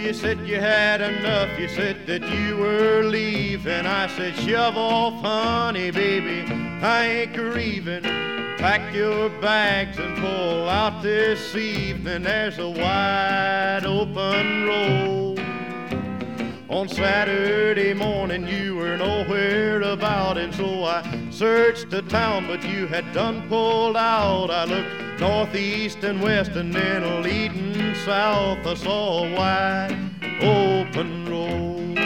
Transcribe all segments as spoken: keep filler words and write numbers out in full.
you said you had enough. You said that you were leaving. I said, shove off, honey, baby, I ain't grieving. Pack your bags and pull out this evening. There's a wide open road. On Saturday morning you were nowhere about, and so I searched the town, but you had done pulled out. I looked northeast and west and then leading south. I saw a wide open road.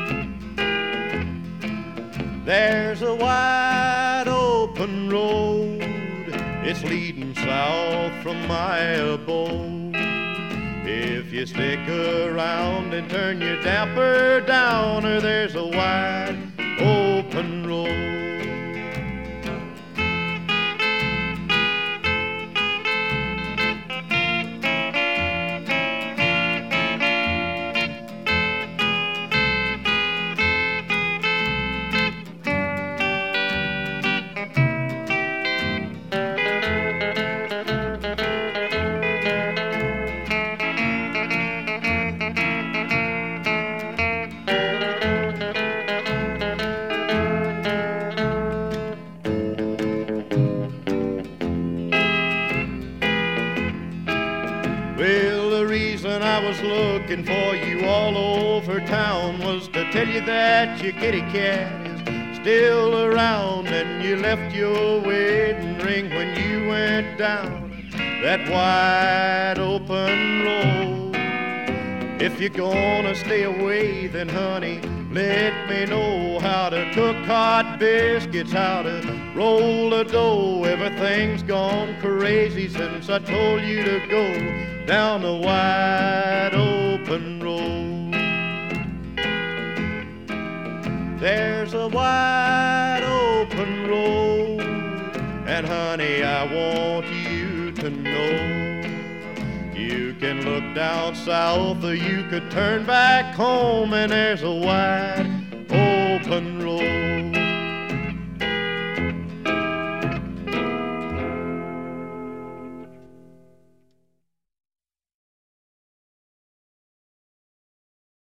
There's a wide open road. It's leading south from my abode. If you stick around and turn your damper down, or there's a wide open road. Well, the reason I was looking for you all over town was to tell you that your kitty cat is still around, and you left your wedding ring when you went down that wide open road. If you're gonna stay away, then honey, let me know how to cook hot biscuits, how to roll a dough. Everything's gone crazy since I told you to go down the wide open road. There's a wide open road, and honey, I want you to know, you can look down south or you could turn back home, and there's a wide open road.